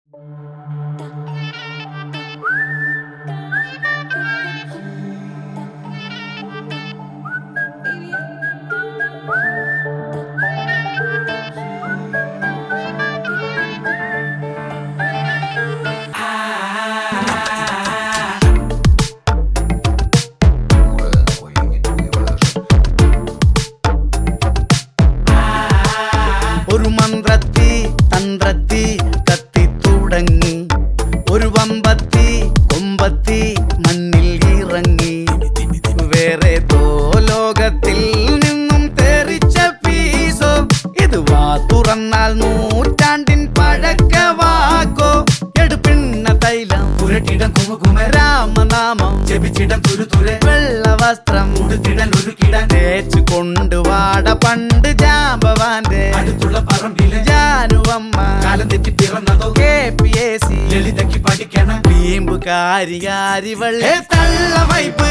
ഒരു മന്ത്രത്തി തന്ത്രത്തി കത്തി തുടങ്ങി ഒരു വമ്പത്തി കൊമ്പത്തി മണ്ണിൽ ഇറങ്ങി വേറെ ലോകത്തിൽ നിന്നും തെറിച്ച പീസോ ഇത് വാ തുറന്നാൽ നൂറ്റാണ്ടിൻ പഴക്കവാക്കോ എടുപ്പിണ്ണ തൈലം പുരട്ടിടം കുമുകുമ രാമനാമം ജപിച്ചിടം തുരുതുരെ വെള്ള വസ്ത്രം ഉടുത്തിടൽ ഒരു കിടൻ തേച്ചു കൊണ്ടുവാട പണ്ട് ജാമ്പവാന്റെ അടുത്തുള്ള പറമ്പിലെ ജാനുവമ്മ കാലം തെറ്റി പിറന്നതോ KPSC ലളിതയ്ക്ക് പഠിക്കണം വീമ്പുകാരി കാരിവള്ളേ തള്ള വൈപ്പ്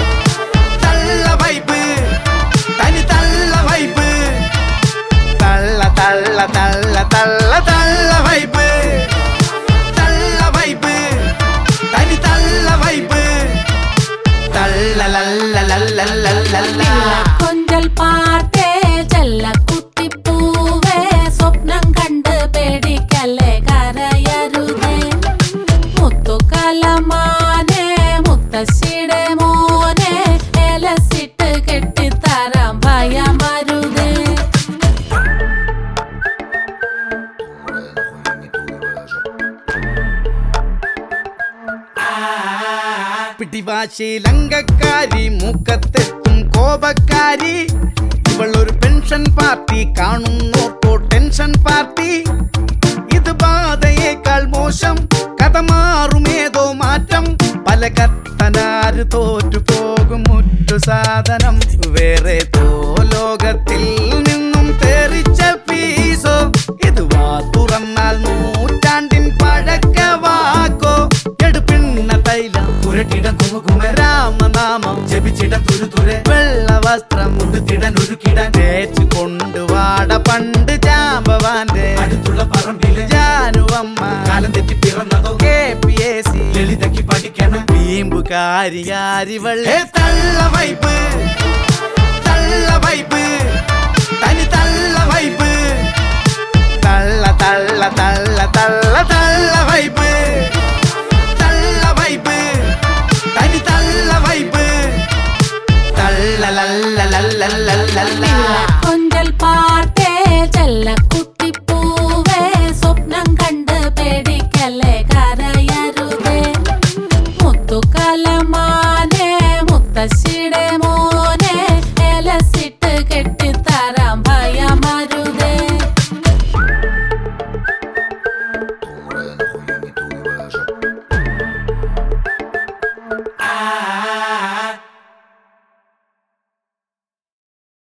തനി തള്ള വൈപ്പ് തള്ള തള്ള തള്ള തള്ള തള്ള വൈപ്പ് തനി തള്ള വൈപ്പ് തള്ള ലല്ല ലല്ല ലല്ല കൊഞ്ചൽ പാട്ടേ ചെല്ല കുത്തിപ്പൂവേ സ്വപ്നം കണ്ട് പേടിക്കല്ലേ കരയരുതേ മുത്തുകലമാനെ മുത്തശ്ശിയുടെ മോനെ എലസിട്ട് കെട്ടിത്തരാം ഭയമരുതേ പിടിവാശി ലങ്കക്കാരി മൂക്കത്തെത്തും കോപക്കാരി ഇവളൊരു പെൻഷൻ പാർട്ടി കാണുന്നോർക്കോ ടെൻഷൻ പാർട്ടി ഇത് ബാധയേക്കാൾ മോശം കഥ മാറുമേതോ മാറ്റം പല കത്തനാര് തോറ്റു പോകും മുറ്റു സാധനം വേറെ ലോകത്തിൽ നിന്നും തെറിച്ച പീസോ ഇത് വാ തുറന്നാൽ നൂറ്റാണ്ടിൻ പഴക്കവാക്കോ എടുപ്പിണ്ണ തൈലം പുരട്ടിടം കുമുകുമ രാമനാമം ജപിച്ചിടം തുരുതുരെ വെള്ള വസ്ത്രം ഉടുത്തിടൽ ഒരു കിടൻ തേച്ചു കൊണ്ടുവാട പണ്ട് ജാമ്പവാന്റെ അടുത്തുള്ള പറമ്പിലെ ജാനുവമ്മ കാലം തെറ്റി പിറന്നതോ KPSC ലളിതയ്ക്ക് പഠിക്കണം വീമ്പുകാരി കാരിവള്ളേ തള്ള വൈപ്പ് തനി തള്ള വൈപ്പ് തള്ള തള്ള തള്ള തള്ള തള്ള